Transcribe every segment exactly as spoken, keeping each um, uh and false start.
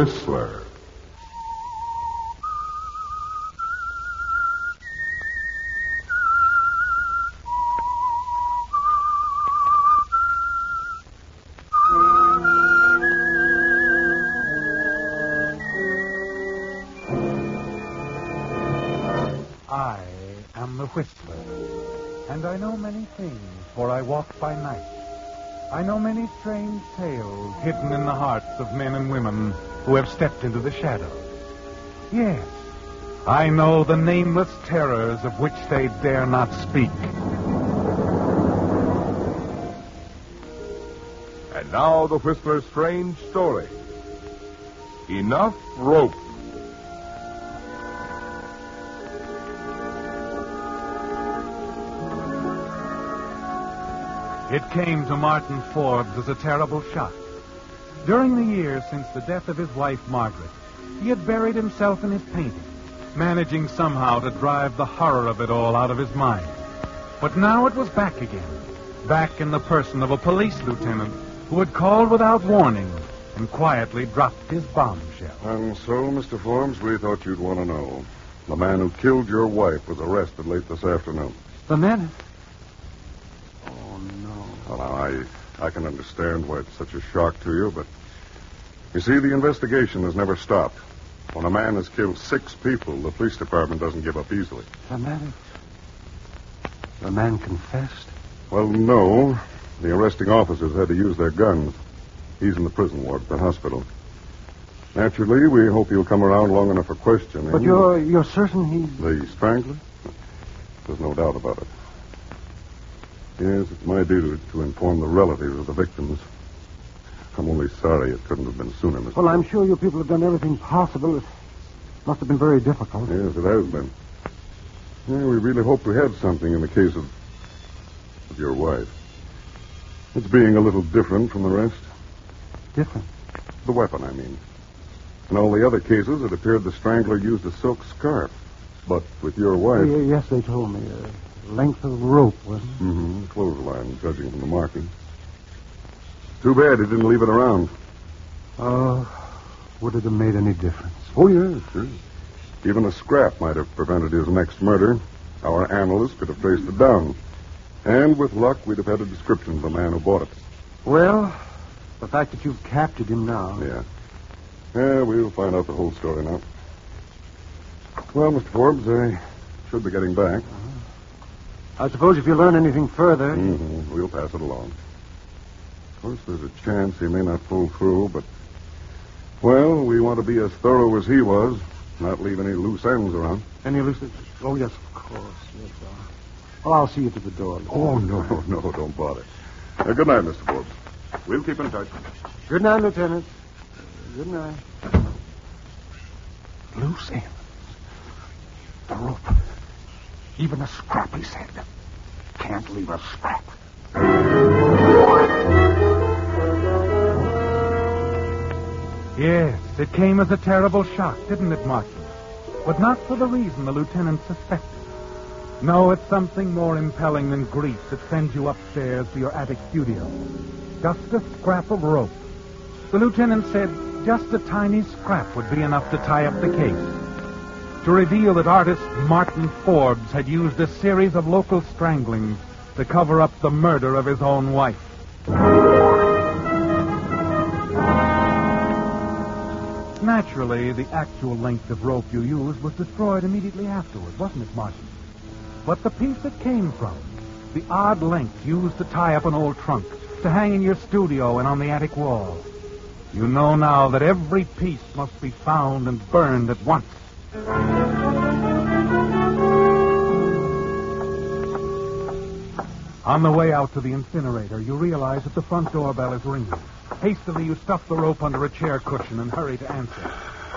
Whistler. I am the Whistler, and I know many things, for I walk by night. I know many strange tales hidden in the hearts of men and women who have stepped into the shadows. Yes, I know the nameless terrors of which they dare not speak. And now the Whistler's strange story. Enough Rope. It came to Martin Forbes as a terrible shock. During the years since the death of his wife, Margaret, he had buried himself in his painting, managing somehow to drive the horror of it all out of his mind. But now it was back again, back in the person of a police lieutenant who had called without warning and quietly dropped his bombshell. And so, Mister Forbes, we thought you'd want to know. The man who killed your wife was arrested late this afternoon. The man... Well, now, I, I can understand why it's such a shock to you, but you see, the investigation has never stopped. When a man has killed six people, the police department doesn't give up easily. The man... The man confessed? Well, no. The arresting officers had to use their guns. He's in the prison ward at the hospital. Naturally, we hope he'll come around long enough for questioning. But you're, you're certain he... The strangler? There's no doubt about it. Yes, it's my duty to inform the relatives of the victims. I'm only sorry it couldn't have been sooner, Mister Well, I'm sure you people have done everything possible. It must have been very difficult. Yes, it has been. Yeah, we really hoped we had something in the case of, of your wife. It's being a little different from the rest. Different? The weapon, I mean. In all the other cases, it appeared the strangler used a silk scarf. But with your wife... Oh, yes, they told me. Uh, length of rope, wasn't it? Mm-hmm. Clothesline, judging from the marking. Too bad he didn't leave it around. Oh, would it have made any difference? Oh, yes, sure. Even a scrap might have prevented his next murder. Our analyst could have traced it down. And with luck, we'd have had a description of the man who bought it. Well, the fact that you've captured him now... Yeah. Yeah, we'll find out the whole story now. Well, Mister Forbes, I should be getting back. I suppose if you learn anything further... Mm-hmm. We'll pass it along. Of course, there's a chance he may not pull through, but... Well, we want to be as thorough as he was, not leave any loose ends around. Any loose... Oh, yes, of course. Yes, uh... Well, I'll see you to the door. Oh, no, no, don't bother. Uh, good night, Mister Forbes. We'll keep in touch. Good night, Lieutenant. Good night. Loose ends. The rope. Even a scrap, he said. Can't leave a scrap. Yes, it came as a terrible shock, didn't it, Martin? But not for the reason the lieutenant suspected. No, it's something more impelling than grief that sends you upstairs to your attic studio. Just a scrap of rope. The lieutenant said just a tiny scrap would be enough to tie up the case. To reveal that artist Martin Forbes had used a series of local stranglings to cover up the murder of his own wife. Naturally, the actual length of rope you used was destroyed immediately afterward, wasn't it, Martin? But the piece it came from, the odd length used to tie up an old trunk, to hang in your studio and on the attic wall. You know now that every piece must be found and burned at once. On the way out to the incinerator, you realize that the front doorbell is ringing. Hastily, you stuff the rope under a chair cushion and hurry to answer.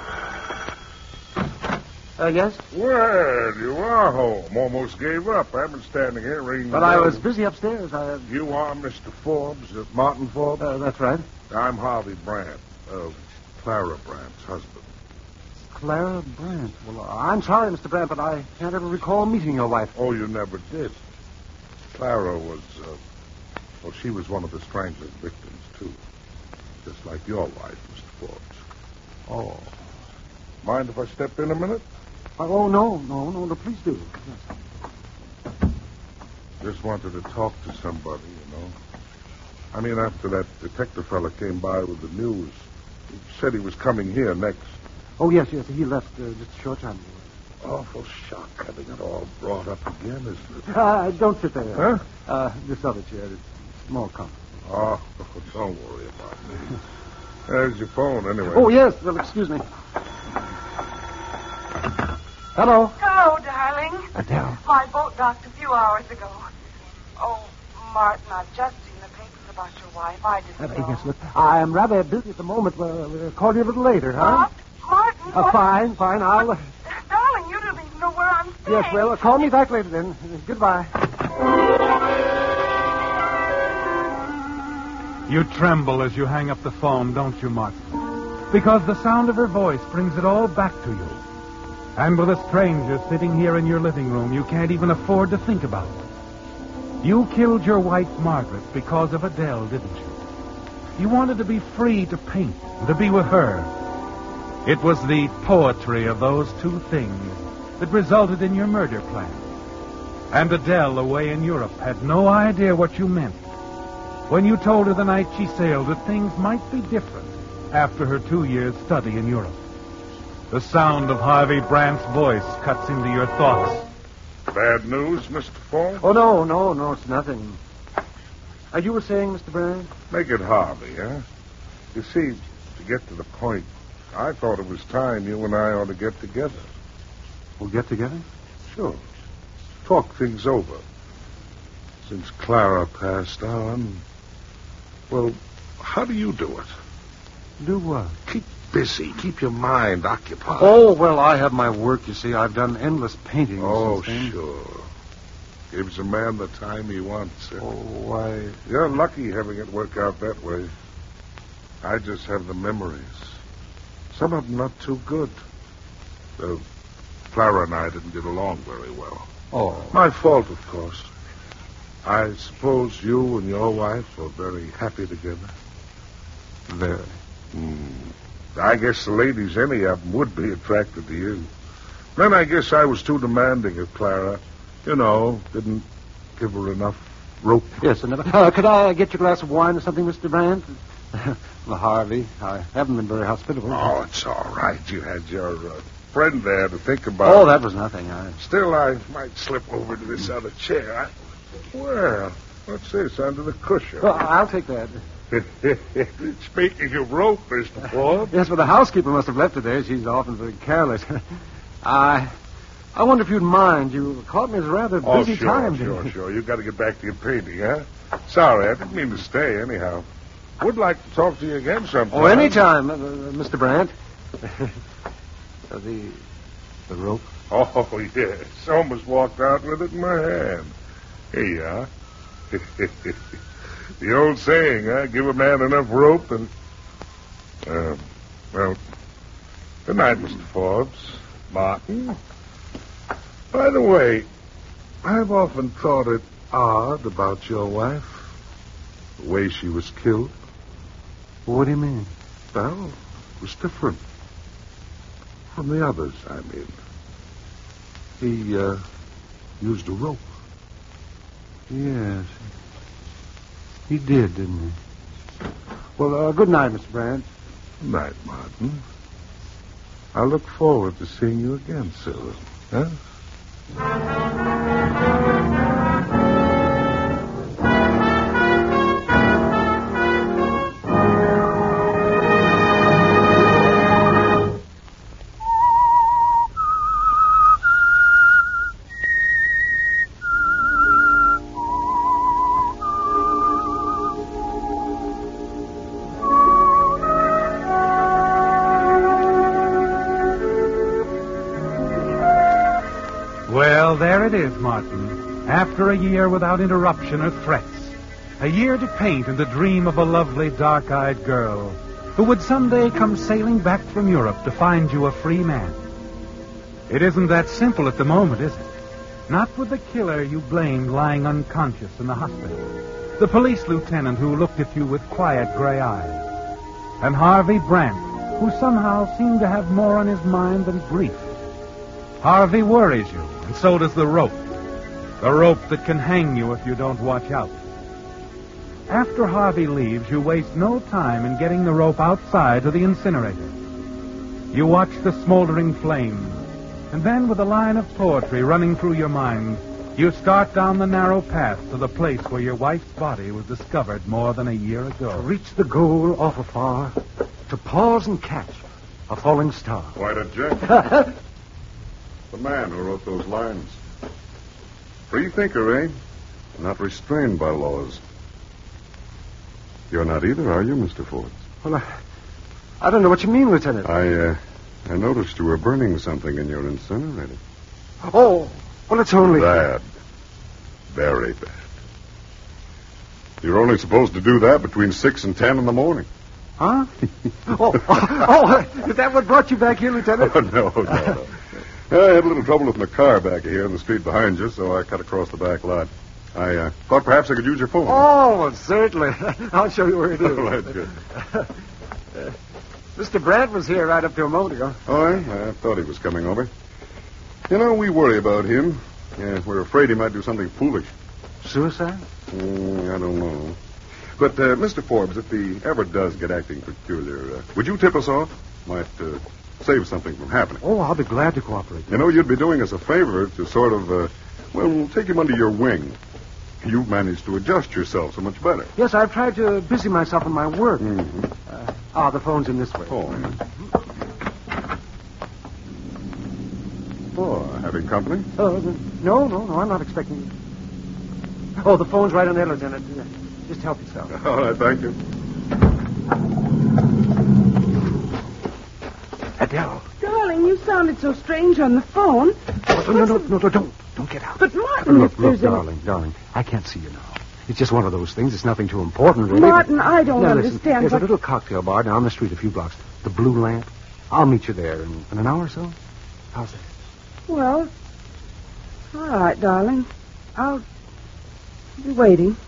Uh, yes? Well, you are home. Almost gave up. I've been standing here reading... But I was busy upstairs. I... Uh... You are Mister Forbes, uh, Martin Forbes? Uh, that's right. I'm Harvey Brandt, uh, Clara Brandt's husband. Clara Brandt. Well, uh, I'm sorry, Mister Brandt, but I can't ever recall meeting your wife. Oh, you never did. Clara was, uh, well, she was one of the strangler's victims, too. Just like your wife, Mister Forbes. Oh. Mind if I step in a minute? Oh, no, no, no, no, please do. Yes. Just wanted to talk to somebody, you know. I mean, after that detective fella came by with the news, he said he was coming here next. Oh, yes, yes, he left uh, just a short time ago. Awful shock having it all brought up again, isn't it? Uh, don't sit there. Huh? Uh, this other chair is more comfortable. Oh, don't worry about me. There's your phone, anyway. Oh, yes, well, excuse me. Hello. Hello, darling. Adele. My boat docked a few hours ago. Oh, Martin, I've just seen the papers about your wife. I didn't Uh, know. yes, look, I am rather busy at the moment. Well, we'll call you a little later, huh? What? Martin, Uh, what? fine, fine. I'll... Uh, Darling, you don't even know where I'm staying. yes, well, uh, call me back later then. Uh, goodbye. You tremble as you hang up the phone, don't you, Martin? Because the sound of her voice brings it all back to you. And with a stranger sitting here in your living room, you can't even afford to think about it. You killed your wife, Margaret, because of Adele, didn't you? You wanted to be free to paint, and to be with her. It was the poetry of those two things that resulted in your murder plan. And Adele, away in Europe, had no idea what you meant when you told her the night she sailed that things might be different after her two years' study in Europe. The sound of Harvey Brandt's voice cuts into your thoughts. Bad news, Mister Forbes? Oh, no, no, no, it's nothing. Uh, you were saying, Mister Brand? Make it Harvey, huh? You see, to get to the point, I thought it was time you and I ought to get together. We'll get together? Sure. Talk things over. Since Clara passed on, well, how do you do it? Do what? Keep busy. Keep your mind occupied. Oh, well, I have my work, you see. I've done endless paintings. Oh, since then. sure. Gives a man the time he wants. eh? Oh, why... You're lucky having it work out that way. I just have the memories. Some of them not too good. Though Clara and I didn't get along very well. Oh. My fault, of course. I suppose you and your wife are very happy together. Very. Hmm. I guess the ladies, any of them, would be attracted to you. Then I guess I was too demanding of Clara. You know, didn't give her enough rope. Yes, and uh, could I get you a glass of wine or something, Mister Brand? Well, Harvey, I haven't been very hospitable. Oh, it's all right. You had your uh, friend there to think about. Oh, that was nothing. I... Still, I might slip over to this other chair. I... Well, what's this under the cushion? Well, I'll take that. Speaking of rope, Mister Forbes. Yes, but the housekeeper must have left it there. She's often very careless. I... I wonder if you'd mind. You caught me at a rather Oh, busy sure, time. sure, today. sure. You've got to get back to your painting, huh? Sorry, I didn't mean to stay, anyhow. Would like to talk to you again sometime. Oh, any time, uh, uh, Mister Brandt. uh, the the rope. Oh, yes. Almost walked out with it in my hand. Here you are. The old saying, huh? Give a man enough rope and... Uh, well, good night, Mister Forbes. Martin. By the way, I've often thought it odd about your wife. The way she was killed. What do you mean? Well, it was different. From the others, I mean. He, uh, used a rope. Yes. He did, didn't he? Well, uh, good night, Mister Brandt. Good night, Martin. I look forward to seeing you again soon. Huh? Well, there it is, Martin. After a year without interruption or threats. A year to paint and to dream of a lovely, dark-eyed girl who would someday come sailing back from Europe to find you a free man. It isn't that simple at the moment, is it? Not with the killer you blamed lying unconscious in the hospital. The police lieutenant who looked at you with quiet gray eyes. And Harvey Brandt, who somehow seemed to have more on his mind than grief. Harvey worries you, and so does the rope. The rope that can hang you if you don't watch out. After Harvey leaves, you waste no time in getting the rope outside to the incinerator. You watch the smoldering flames, and then with a line of poetry running through your mind, you start down the narrow path to the place where your wife's body was discovered more than a year ago. To reach the goal off afar, to pause and catch a falling star. Quite a gent. The man who wrote those lines. Free thinker, eh? Not restrained by laws. You're not either, are you, Mister Forbes? Well, I, I don't know what you mean, Lieutenant. I, uh, I noticed you were burning something in your incinerator. Oh, well, it's only... Bad. Very bad. You're only supposed to do that between six and ten in the morning. Huh? oh, oh, oh, is that what brought you back here, Lieutenant? Oh, no, no, no. I had a little trouble with my car back here in the street behind you, so I cut across the back lot. I uh, thought perhaps I could use your phone. Oh, well, certainly. I'll show you where it is. Oh, that's good. uh, Mister Brandt was here right up to a moment ago. Oh, I, I thought he was coming over. You know, we worry about him. Yeah, we're afraid he might do something foolish. Suicide? Mm, I don't know. But, uh, Mister Forbes, if he ever does get acting peculiar, uh, would you tip us off? Might uh, save something from happening. Oh, I'll be glad to cooperate. You know, you'd be doing us a favor to sort of, uh, well, take him under your wing. You've managed to adjust yourself so much better. Yes, I've tried to busy myself in my work. Mm-hmm. Uh, ah, the phone's in this way. Oh, oh, having company? Uh, no, no, no, I'm not expecting you. Oh, the phone's right on there, Lieutenant. Uh, Just help yourself. All right, thank you. Adele. Darling, you sounded so strange on the phone. Oh, no, no, no, no, don't. Don't get out. But, Martin, Look, if look, there's a- darling, darling. I can't see you now. It's just one of those things. It's nothing too important, really. Martin, I don't Now, listen, understand there's what... a little cocktail bar down the street a few blocks. The Blue Lamp. I'll meet you there in, in an hour or so. How's that? Well, all right, darling. I'll be waiting.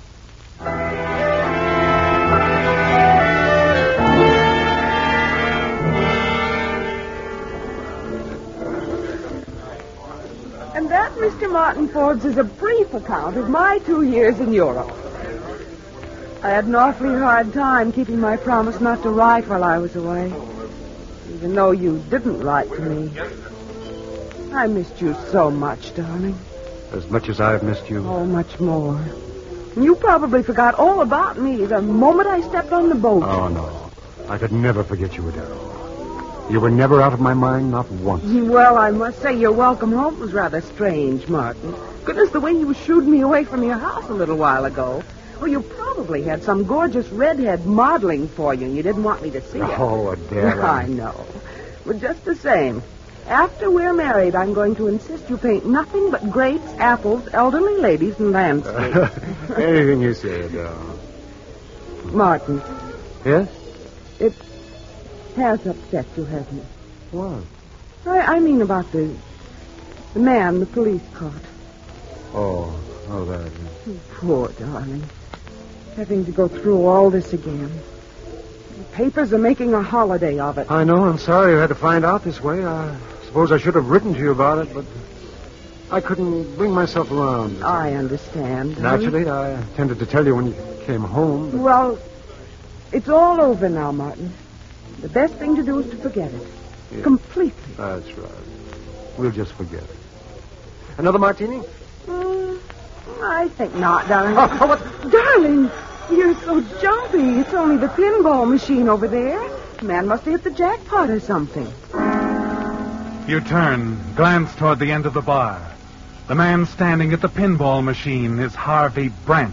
And that, Mister Martin Forbes, is a brief account of my two years in Europe. I had an awfully hard time keeping my promise not to write while I was away, even though you didn't write to me. I missed you so much, darling. As much as I've missed you. Oh, much more. And you probably forgot all about me the moment I stepped on the boat. Oh, no. I could never forget you, Adele. You were never out of my mind, not once. Well, I must say your welcome home was rather strange, Martin. Goodness, the way you shooed me away from your house a little while ago. Well, you probably had some gorgeous redhead modeling for you, and you didn't want me to see it. Oh, Adele. I know. But just the same, after we're married, I'm going to insist you paint nothing but grapes, apples, elderly ladies, and landscapes. Anything you say, Adele. Martin, Yes? it has upset you, hasn't it? What? I, I mean about the the man the police caught. Oh, oh, that. Oh, poor darling. Having to go through all this again. The papers are making a holiday of it. I know. I'm sorry you had to find out this way. I suppose I should have written to you about it, but I couldn't bring myself around. I understand. darling. Naturally, I intended to tell you when you came home. But... Well, it's all over now, Martin. The best thing to do is to forget it. Yeah. Completely. That's right. We'll just forget it. Another martini? Mm, I think not, darling. Oh, what? Darling, you're so jumpy. It's only the pinball machine over there. The man must have hit the jackpot or something. You turn, glance toward the end of the bar. The man standing at the pinball machine is Harvey Brandt.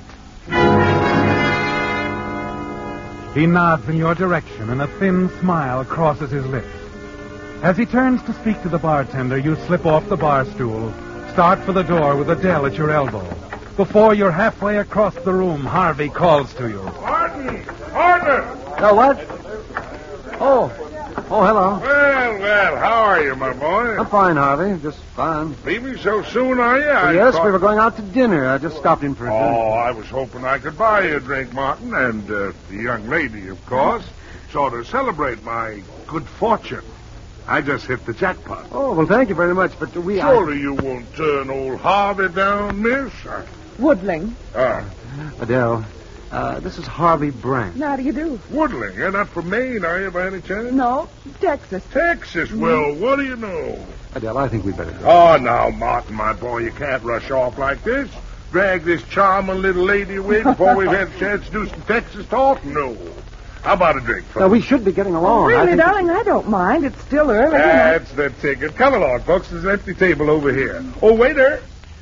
He nods in your direction, and a thin smile crosses his lips. As he turns to speak to the bartender, you slip off the bar stool, start for the door with Adele at your elbow. Before you're halfway across the room, Harvey calls to you. Martin! Partner! Oh, what? Oh. Oh, hello. Well, well, how are you, my boy? I'm fine, Harvey. Just fine. Leaving so soon, are you? I yes, thought- we were going out to dinner. I just stopped in for a drink. Oh, I was hoping I could buy you a drink, Martin, and uh, the young lady, of course. So to celebrate my good fortune, I just hit the jackpot. Oh, well, thank you very much, but we... Surely you won't turn old Harvey down, miss? Woodling. Ah, I... Adele, uh, this is Harvey Brant. How do you do? Woodling. You're not from Maine, are you, by any chance? No, Texas. Texas. Well, what do you know? Adele, I think we'd better go. Oh, now, Martin, my boy, you can't rush off like this. Drag this charming little lady away before we've had a chance to do some Texas talk? No. How about a drink, Now, fellas? we should be getting along. Oh, I really, think darling, I don't mind. It's still early. and I- That's the ticket. Come along, folks. There's an empty table over here. Oh, waiter.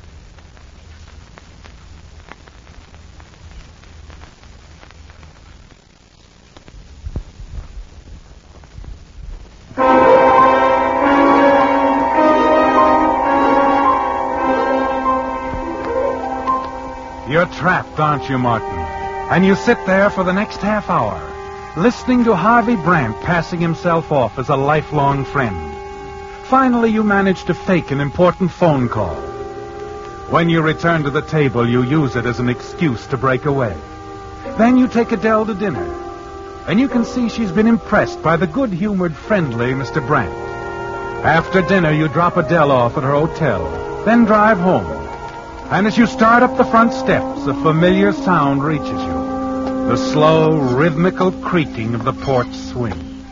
You're trapped, aren't you, Martin? And you sit there for the next half hour, listening to Harvey Brant passing himself off as a lifelong friend. Finally, you manage to fake an important phone call. When you return to the table, you use it as an excuse to break away. Then you take Adele to dinner, and you can see she's been impressed by the good-humored, friendly Mister Brant. After dinner, you drop Adele off at her hotel, then drive home. And as you start up the front steps, a familiar sound reaches you. The slow, rhythmical creaking of the porch swing.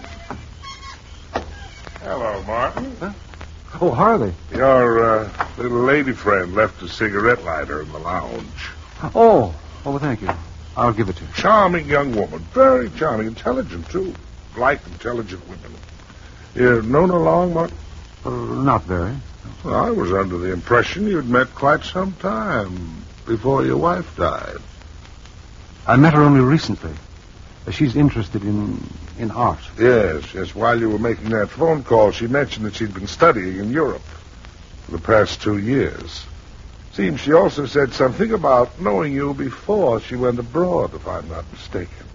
Hello, Martin. Huh? Oh, Harvey. Your uh, little lady friend left a cigarette lighter in the lounge. Oh, oh, well, thank you. I'll give it to you. Charming young woman. Very charming. Intelligent, too. Like intelligent women. You've known her long, Martin? Uh, not very. Well, I was under the impression you'd met quite some time before your wife died. I met her only recently. Uh, She's interested in in art. Yes, yes. While you were making that phone call, she mentioned that she'd been studying in Europe for the past two years. Seems she also said something about knowing you before she went abroad, if I'm not mistaken.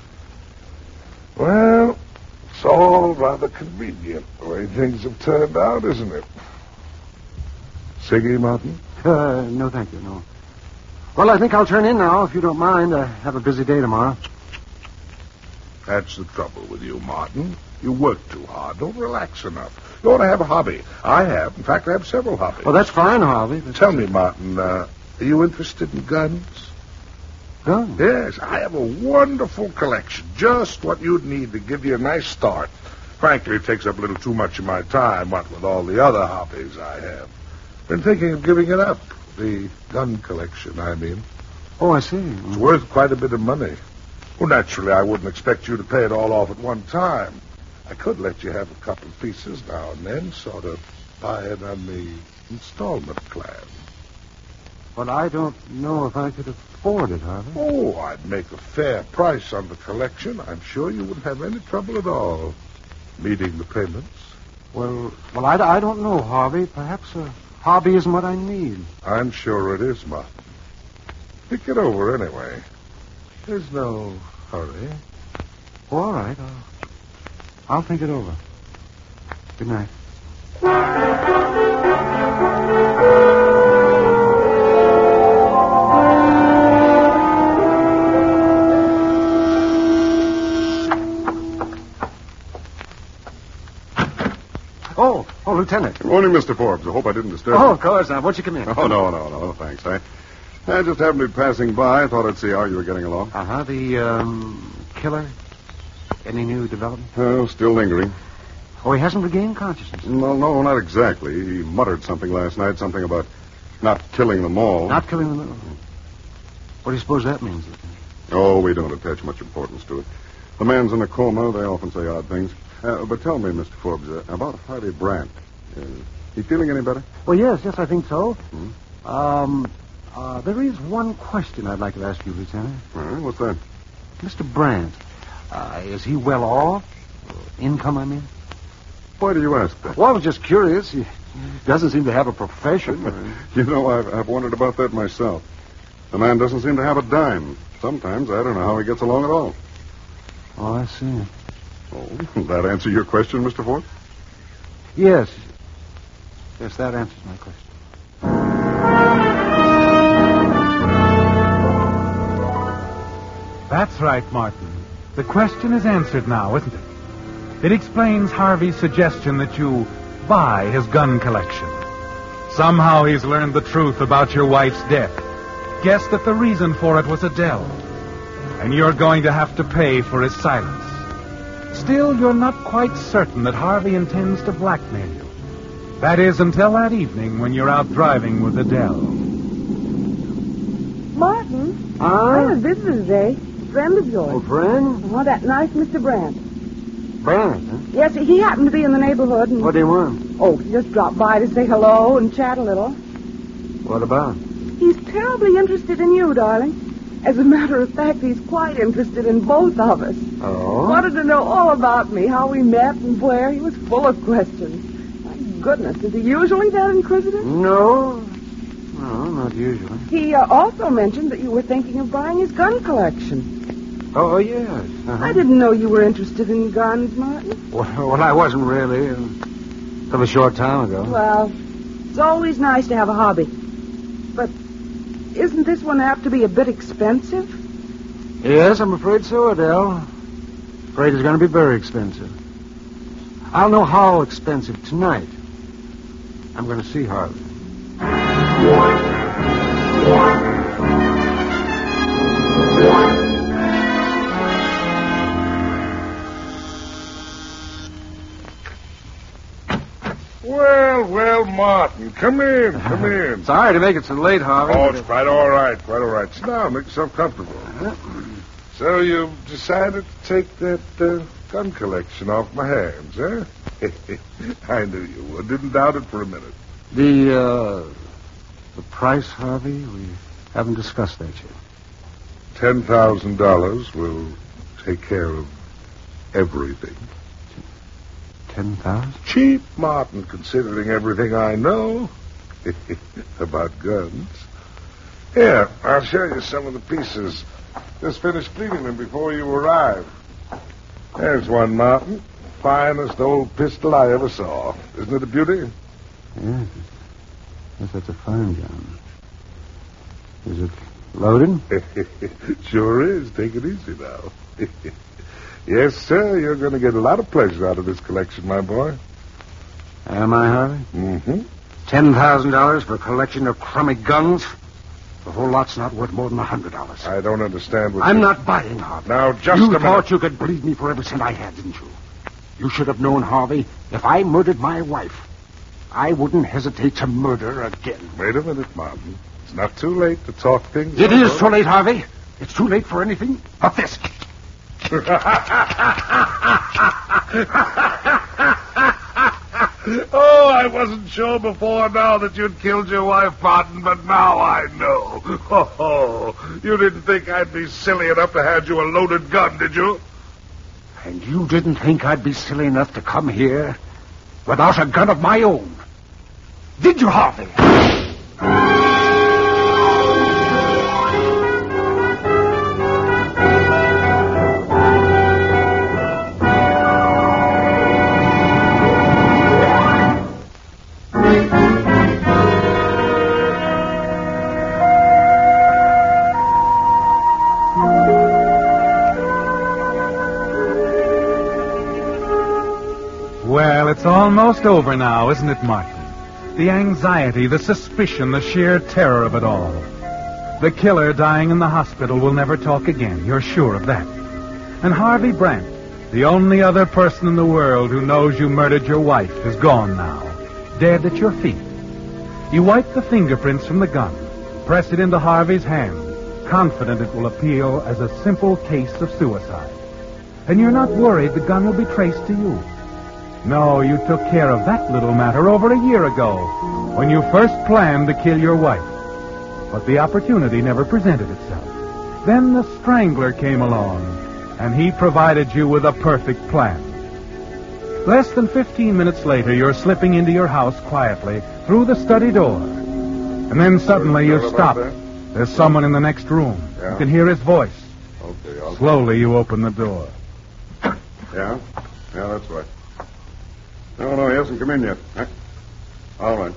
Well, it's all rather convenient the way things have turned out, isn't it? Siggy, Martin? Uh, no, thank you, no. Well, I think I'll turn in now, if you don't mind. I have a busy day tomorrow. That's the trouble with you, Martin. You work too hard. Don't relax enough. You ought to have a hobby. I have. In fact, I have several hobbies. Well, that's fine, Harvey. But... Tell me, Martin, uh, are you interested in guns? Guns? Yes, I have a wonderful collection. Just what you'd need to give you a nice start. Frankly, it takes up a little too much of my time, what with all the other hobbies I have. Been thinking of giving it up. The gun collection, I mean. Oh, I see. It's worth quite a bit of money. Well, naturally, I wouldn't expect you to pay it all off at one time. I could let you have a couple of pieces now and then, sort of buy it on the installment plan. But I don't know if I could afford it, Harvey. Oh, I'd make a fair price on the collection. I'm sure you wouldn't have any trouble at all meeting the payments. Well, well, I, I don't know, Harvey. Perhaps a hobby isn't what I need. I'm sure it is, Martin. Think it over anyway. There's no hurry. Oh, all right. I'll, I'll think it over. Good night. Oh, oh, Lieutenant. Good morning, Mister Forbes. I hope I didn't disturb Oh, you. of course. Now, won't you come in? Oh, no, no, no, thanks. I, I just happened to be passing by. I thought I'd see how you were getting along. Uh-huh. The, um, killer? Any new development? Oh, still lingering. Oh, he hasn't regained consciousness. No, no, not exactly. He muttered something last night, something about not killing them all. Not killing them. What do you suppose that means, Lieutenant? Oh, we don't attach much importance to it. The man's in a coma. They often say odd things. Uh, but tell me, Mister Forbes, uh, about Harvey Brant. Uh, he feeling any better? Well, yes, yes, I think so. Hmm? Um, uh, there is one question I'd like to ask you, Lieutenant. All right, what's that? Mister Brant, uh, is he well off? Income, I mean? Why do you ask that? Well, I was just curious. He doesn't seem to have a profession. You know, I've, I've wondered about that myself. The man doesn't seem to have a dime. Sometimes I don't know how he gets along at all. Oh, I see. Oh, that answer your question, Mister Forbes? Yes. Yes, that answers my question. That's right, Martin. The question is answered now, isn't it? It explains Harvey's suggestion that you buy his gun collection. Somehow he's learned the truth about your wife's death. Guessed that the reason for it was Adele. And you're going to have to pay for his silence. Still, you're not quite certain that Harvey intends to blackmail you. That is, until that evening when you're out driving with Adele. Martin, I Ah? have a visitor today. A friend of yours. Old friend? Oh, that nice Mister Brandt. Brand, huh? Yes, he happened to be in the neighborhood. And, What do you want? oh, he just dropped by to say hello and chat a little. What about? He's terribly interested in you, darling. As a matter of fact, he's quite interested in both of us. Oh? Wanted to know all about me, how we met and where. He was full of questions. My goodness, is he usually that inquisitive? No. No, not usually. He uh, also mentioned that you were thinking of buying his gun collection. Oh, yes. Uh-huh. I didn't know you were interested in guns, Martin. Well, well, I wasn't really. uh, Until a short time ago. Well, it's always nice to have a hobby. But isn't this one apt to be a bit expensive? Yes, I'm afraid so, Adele. Afraid it's going to be very expensive. I'll know how expensive tonight. I'm going to see Harvey. Well, well, Martin, come in, come in. Sorry to make it so late, Harvey. Oh, it's quite all right, quite all right. Sit down, make yourself comfortable. So you've decided to take that uh, gun collection off my hands, huh? I knew you would. Didn't doubt it for a minute. The, uh, the price, Harvey, we haven't discussed that yet. Ten thousand dollars will take care of everything. Ten thousand? Cheap, Martin, considering everything I know about guns. Here, I'll show you some of the pieces. Just finished cleaning them before you arrived. There's one, Martin. Finest old pistol I ever saw. Isn't it a beauty? Yes. Yes, that's a fine gun. Is it loaded? Sure is. Take it easy now. Yes, sir. You're going to get a lot of pleasure out of this collection, my boy. Am I, Harvey? Mm-hmm. Ten thousand dollars for a collection of crummy guns? The whole lot's not worth more than a hundred dollars. I don't understand what I'm you... not buying, Harvey. Now, just you a minute. thought you could bleed me for every cent I had, didn't you? You should have known, Harvey, if I murdered my wife, I wouldn't hesitate to murder her again. Wait a minute, Martin. It's not too late to talk things It over. is too late, Harvey. It's too late for anything but this. Oh, I wasn't sure before now that you'd killed your wife, Martin, but now I know. Oh, you didn't think I'd be silly enough to hand you a loaded gun, did you? And you didn't think I'd be silly enough to come here without a gun of my own. Did you, Harvey? Well, it's almost over now, isn't it, Martin? The anxiety, the suspicion, the sheer terror of it all. The killer dying in the hospital will never talk again. You're sure of that. And Harvey Brandt, the only other person in the world who knows you murdered your wife, is gone now, dead at your feet. You wipe the fingerprints from the gun, press it into Harvey's hand, confident it will appeal as a simple case of suicide. And you're not worried the gun will be traced to you. No, you took care of that little matter over a year ago, when you first planned to kill your wife. But the opportunity never presented itself. Then the Strangler came along, and he provided you with a perfect plan. Less than fifteen minutes later, you're slipping into your house quietly through the study door. And then suddenly you Sure about stop. that? There's someone in the next room. Yeah. You can hear his voice. Okay, I'll... Slowly you open the door. Yeah? Yeah, that's right. No, no, he hasn't come in yet. Huh? All right.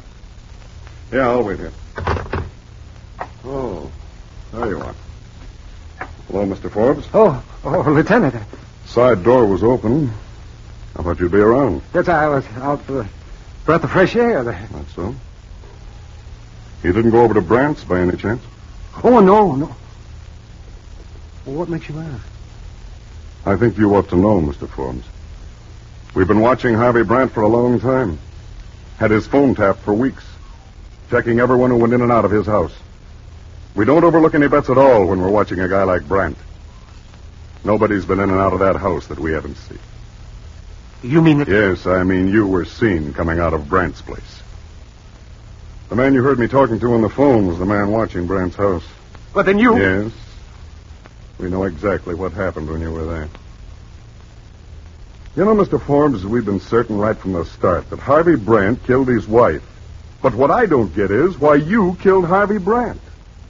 Yeah, I'll wait here. Oh, there you are. Hello, Mister Forbes. Oh, oh, Lieutenant. Side door was open. I thought you'd be around. Yes, I was out for a breath of fresh air there. That's so. You didn't go over to Brant's by any chance? Oh, no, no. Well, what makes you ask? I think you ought to know, Mister Forbes. We've been watching Harvey Brant for a long time. Had his phone tapped for weeks, checking everyone who went in and out of his house. We don't overlook any bets at all when we're watching a guy like Brant. Nobody's been in and out of that house that we haven't seen. You mean that... Yes, I mean you were seen coming out of Brant's place. The man you heard me talking to on the phone was the man watching Brant's house. But then you... Yes. We know exactly what happened when you were there. You know, Mister Forbes, we've been certain right from the start that Harvey Brant killed his wife. But what I don't get is why you killed Harvey Brant.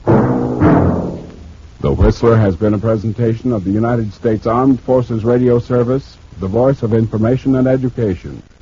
The Whistler has been a presentation of the United States Armed Forces Radio Service, the voice of information and education.